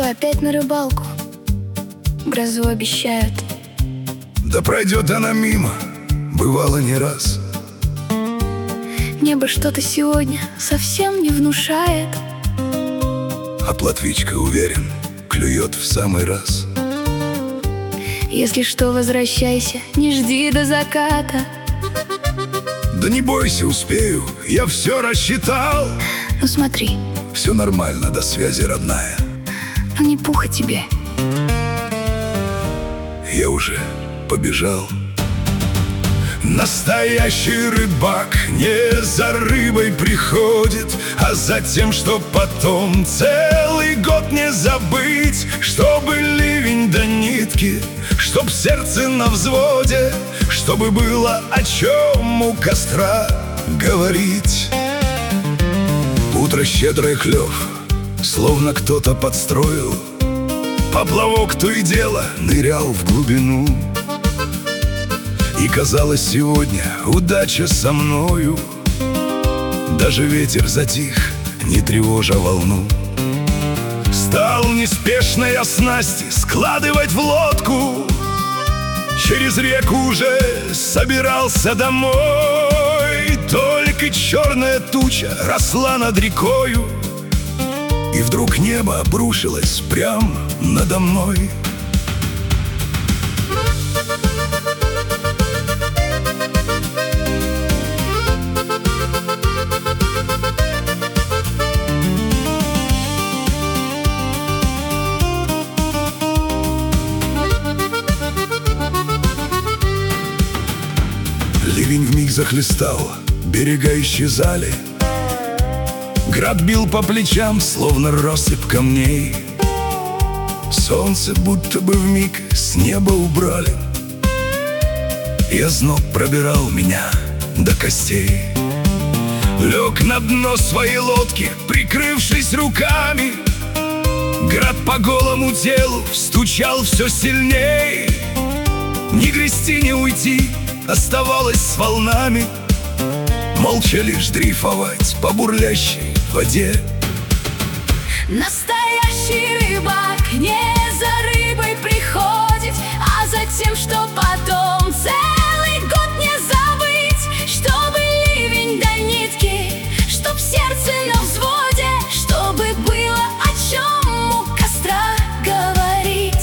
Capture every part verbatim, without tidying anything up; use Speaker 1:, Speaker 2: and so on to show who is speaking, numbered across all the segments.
Speaker 1: что опять на рыбалку грозу обещают.
Speaker 2: Да пройдет она мимо, бывало не раз.
Speaker 1: Небо что-то сегодня совсем не внушает.
Speaker 2: А плотвичка, уверен, клюет в самый раз.
Speaker 1: Если что, возвращайся, не жди до заката.
Speaker 2: Да не бойся, успею, я все рассчитал.
Speaker 1: Ну смотри,
Speaker 2: все нормально, до связи, родная.
Speaker 1: ну не пуха тебе.
Speaker 2: Я уже побежал. Настоящий рыбак не за рыбой приходит, а за тем, чтоб потом целый год не забыть. Чтобы ливень до нитки, чтоб сердце на взводе, чтобы было о чем у костра говорить. Утро щедрое, клев, словно кто-то подстроил. Поплавок то и дело нырял в глубину. И казалось, сегодня удача со мною. Даже ветер затих, не тревожа волну. Стал неспешно я снасти складывать в лодку. Через реку уже собирался домой. Только черная туча росла над рекою, и вдруг небо обрушилось прямо надо мной. Ливень вмиг захлестал, берега исчезали. Град бил по плечам, словно россыпь камней. Солнце будто бы вмиг с неба убрали, и озноб пробирал меня до костей. Лег на дно своей лодки, прикрывшись руками. Град по голому телу стучал все сильней. Не грести, не уйти оставалось с волнами, молча лишь дрейфовать по бурлящей воде.
Speaker 1: Настоящий рыбак не за рыбой приходит, а за тем, что потом целый год не забыть. Чтобы ливень до нитки, чтоб сердце на взводе, чтобы было о чем у костра говорить.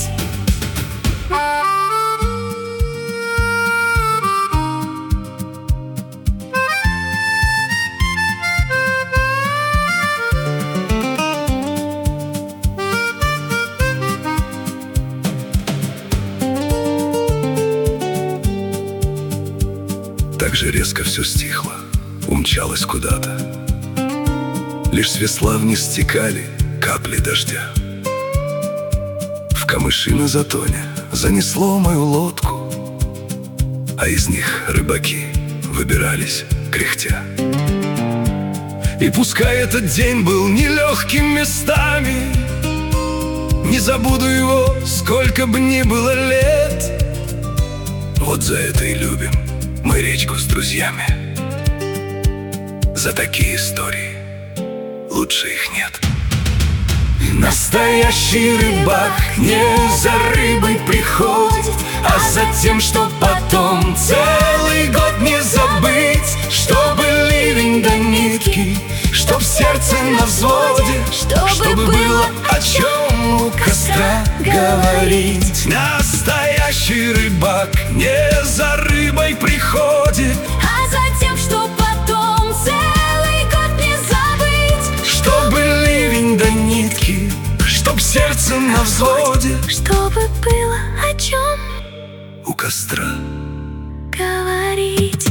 Speaker 2: Так же резко все стихло, умчалось куда-то. Лишь с весла вниз стекали капли дождя. В камыши на затоне занесло мою лодку, а из них рыбаки выбирались кряхтя. И пускай этот день был нелегким местами, не забуду его, сколько бы ни было лет. Вот за это и любим мы речку с друзьями. За такие истории лучше их нет. Настоящий рыбак не за рыбой приходит, а за тем, что потом целый год не забыть. Чтобы ливень до нитки, чтоб сердце на взводе,
Speaker 1: Чтобы,
Speaker 2: чтобы было о чем у костра говорить. Настоящий рыбак не за рыбой приходит,
Speaker 1: А за тем, что потом целый год не забыть.
Speaker 2: чтобы ливень до нитки, чтоб сердце на взводе,
Speaker 1: Чтобы было о чем
Speaker 2: у костра
Speaker 1: говорить.